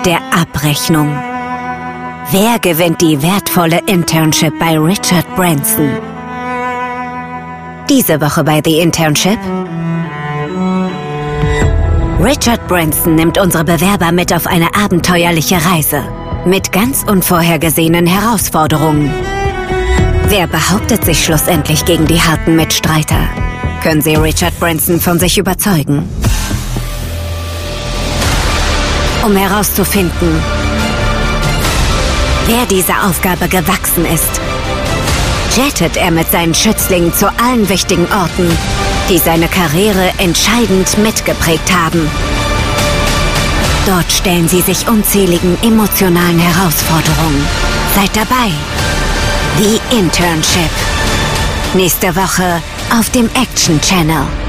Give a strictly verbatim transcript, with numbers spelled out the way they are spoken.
der Abrechnung. Wer gewinnt die wertvolle Internship bei Richard Branson? Diese Woche bei The Internship. Richard Branson nimmt unsere Bewerber mit auf eine abenteuerliche Reise. Mit ganz unvorhergesehenen Herausforderungen. Wer behauptet sich schlussendlich gegen die harten Mitstreiter? Können Sie Richard Branson von sich überzeugen? Um herauszufinden, wer dieser Aufgabe gewachsen ist, jettet er mit seinen Schützlingen zu allen wichtigen Orten, die seine Karriere entscheidend mitgeprägt haben. Dort stellen sie sich unzähligen emotionalen Herausforderungen. Seid dabei. The Internship. Nächste Woche auf dem Action Channel.